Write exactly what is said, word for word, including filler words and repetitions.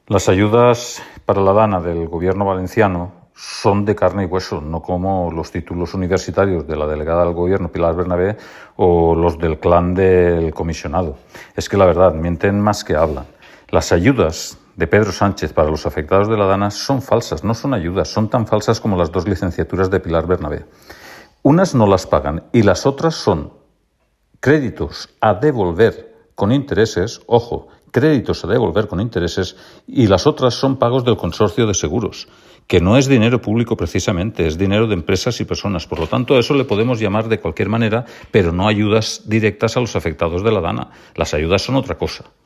Las ayudas para la Dana del gobierno valenciano son de carne y hueso, no como los títulos universitarios de la delegada del gobierno, Pilar Bernabé, o los del clan del comisionado. Es que la verdad, mienten más que hablan. Las ayudas de Pedro Sánchez para los afectados de la Dana son falsas, no son ayudas, son tan falsas como las dos licenciaturas de Pilar Bernabé. Unas no las pagan y las otras son créditos a devolver con intereses, ojo, créditos a devolver con intereses, y las otras son pagos del consorcio de seguros, que no es dinero público precisamente, es dinero de empresas y personas. Por lo tanto, a eso le podemos llamar de cualquier manera, pero no ayudas directas a los afectados de la Dana. Las ayudas son otra cosa.